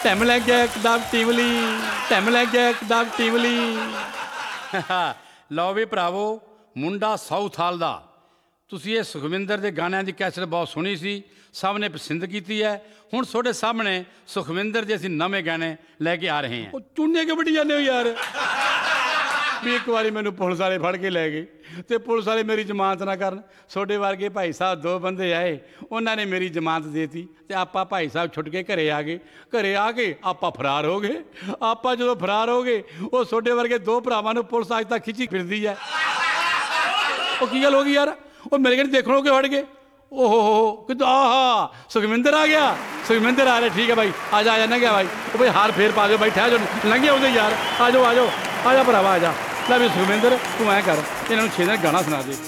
Time ਲੱਗ ਗਿਆ ਇੱਕਦਮ ਟੀਮਲੀ, ਟਾਈਮ ਲੱਗ ਗਿਆ ਇੱਕਦਮ ਟੀਮਲੀ। ਲਓ ਵੀ ਭਰਾਵੋ, ਮੁੰਡਾ ਸਾਊਥ ਹਾਲ ਦਾ। ਤੁਸੀਂ ਇਹ ਸੁਖਵਿੰਦਰ ਦੇ ਗਾਣਿਆਂ ਦੀ ਕੈਸਟ ਬਹੁਤ ਸੁਣੀ ਸੀ, ਸਭ ਨੇ ਪਸੰਦ ਕੀਤੀ ਹੈ। ਹੁਣ ਤੁਹਾਡੇ ਸਾਹਮਣੇ ਸੁਖਵਿੰਦਰ ਦੇ ਅਸੀਂ ਨਵੇਂ ਗਾਣੇ ਲੈ ਕੇ ਆ ਰਹੇ ਹਾਂ। ਉਹ ਚੁੰਨੇ ਕਿਉਂ ਵੱਢੀ ਜਾਂਦੇ ਹੋ ਯਾਰ? ਵੀ ਇੱਕ ਵਾਰੀ ਮੈਨੂੰ ਪੁਲਿਸ ਵਾਲੇ ਫੜ ਕੇ ਲੈ ਗਏ ਅਤੇ ਪੁਲਿਸ ਵਾਲੇ ਮੇਰੀ ਜ਼ਮਾਨਤ ਨਾ ਕਰਨ। ਤੁਹਾਡੇ ਵਰਗੇ ਭਾਈ ਸਾਹਿਬ ਦੋ ਬੰਦੇ ਆਏ, ਉਹਨਾਂ ਨੇ ਮੇਰੀ ਜ਼ਮਾਨਤ ਦੇ ਦਿੱਤੀ ਅਤੇ ਆਪਾਂ ਭਾਈ ਸਾਹਿਬ ਛੁੱਟ ਕੇ ਘਰੇ ਆ ਗਏ। ਘਰੇ ਆ ਕੇ ਆਪਾਂ ਫਰਾਰ ਹੋ ਗਏ। ਆਪਾਂ ਜਦੋਂ ਫਰਾਰ ਹੋ ਗਏ, ਉਹ ਤੁਹਾਡੇ ਵਰਗੇ ਦੋ ਭਰਾਵਾਂ ਨੂੰ ਪੁਲਿਸ ਅੱਜ ਤੱਕ ਖਿੱਚੀ ਫਿਰਦੀ ਹੈ। ਉਹ ਕੀ ਗੱਲ ਹੋ ਗਈ ਯਾਰ? ਉਹ ਮੇਰੇ ਕੋਲ ਦੇਖਣੋਂ ਕਿ ਹਟ ਗਏ। ਓਹੋ ਕਿਦੋਂ? ਆਹਾ ਸੁਖਵਿੰਦਰ ਆ ਗਿਆ, ਸੁਖਵਿੰਦਰ ਆ ਰਿਹਾ। ਠੀਕ ਹੈ ਭਾਈ, ਆ ਜਾ ਨਾ ਗਿਆ ਭਾਈ। ਉਹ ਭਾਈ ਹਾਰ ਫੇਰ ਪਾ ਦਿਓ, ਬੈਠਾ ਜੋ ਲੰਘੇ ਆਉਂਦੇ ਯਾਰ। ਆ ਜਾਓ ਆ ਜਾਓ ਆ ਜਾ ਭਰਾਵਾ, ਆ ਜਾ। ਲੈ ਵੀ ਸੁਖਵਿੰਦਰ, ਤੂੰ ਐਂ ਕਰ, ਇਹਨਾਂ ਨੂੰ 6 ਦਿਨ ਗਾਣਾ ਸੁਣਾ ਦੇ।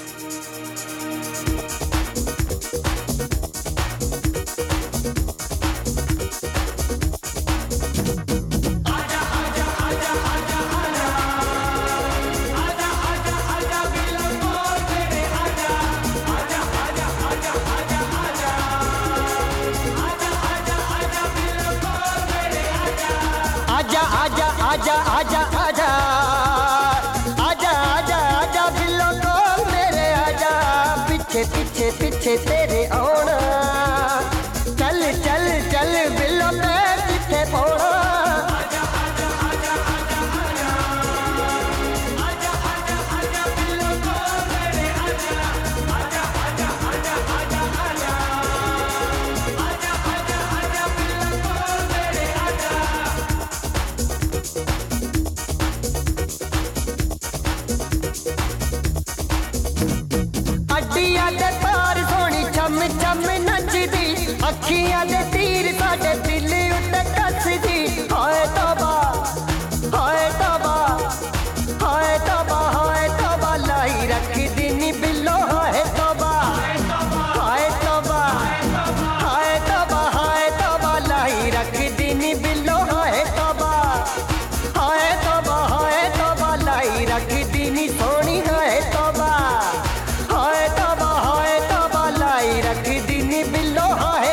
आजा आजा आजा आजा आजा आजा आजा बिल्लो को मेरे आजा, पीछे पीछे पीछे तेरे आना। चल चल चल बिल्लो पैर पीछे पौड़ा। अखियां दे तीर साडे दिल उत्ते कसदी। हाय तौबा हाय तौबा हाय तौबा हाय तौबा, लाई रखदी नी बिल्लो। हाय तौबा हाय तौबा हाय तौबा हाय तौबा, लाई रखदी नी बिल्लो। हाय तौबा हाय तौबा हाय तौबा, लाई रखदी नी सोनी। हाय तौबा हाय तौबा हाय तौबा, लाई रखदी नी बिल्लो। हाय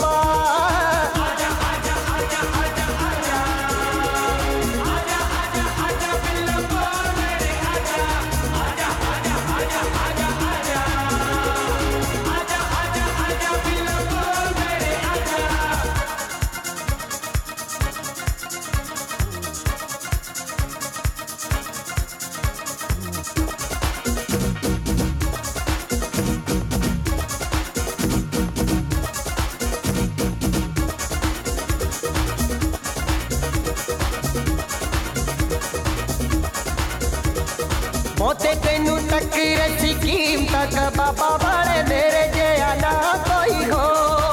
मोते तेनू टक्कर सी कीमत बाबा वाले, मेरे जया ना कोई हो।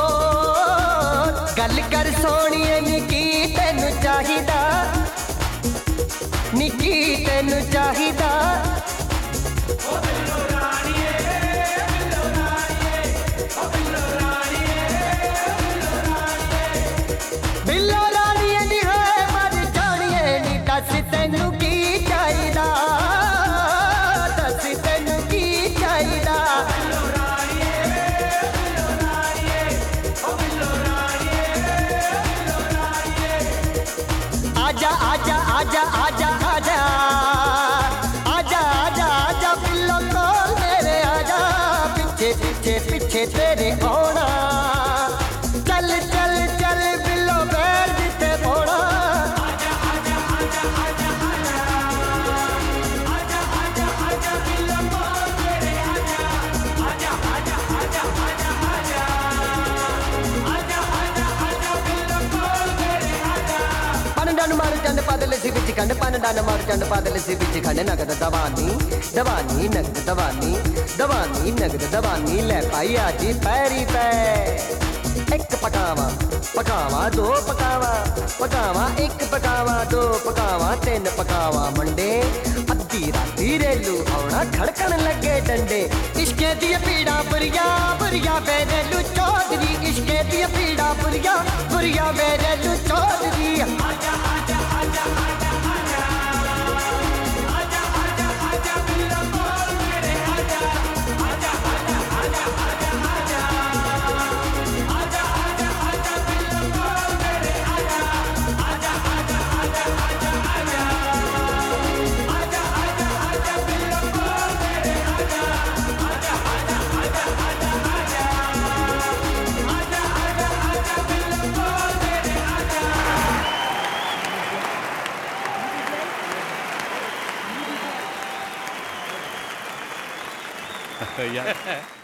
गल कर सोनिए निकी तेनू चाहिदा, निकी तेनू चाहिदा। बिल्लो रानिए नी है मर जानिए नी, दस तेनू की चाहिदा। आजा आजा आजा आजा आजा आजा आजा आजा बिल्लो को मेरे आजा, पीछे पीछे पीछे तेरे आना। चल चल चल बिल्लो पैर जिते पौड़ा। आजा आजा आजा आजा आजा आजा आजा आजा बिल्लो को मेरे आजा, आजा आजा आजा आजा आजा आजा आजा आजा बिल्लो को मेरे आजा। पनडान मार चंद पादल सी बिच खंड, पनडान मार चंद पादल सी बिच खंड। नगद दवानी दवानी नगद दवानी दवानी नगद दवानी, ले पाई आजी पैरी पै। एक पकावा पकावा दो पकावा पकावा, एक पकावा दो पकावा, तीन पकावा मंडे। अद्धी राती रेलू आना खड़कन लगे डंडे। इश्के दी पीड़ा बुरिया बुरिया बेरेलू चौधरी, इश्के दी पीड़ा बुरिया बुरिया बेरेलू चौधरी। आजा आजा आजा आजा आजा आजा आजा आजा बिल्लो को मेरे आजा, आजा आजा आजा आजा आजा आजा आजा आजा बिल्लो को मेरे आजा। ਸਹੀ ਆ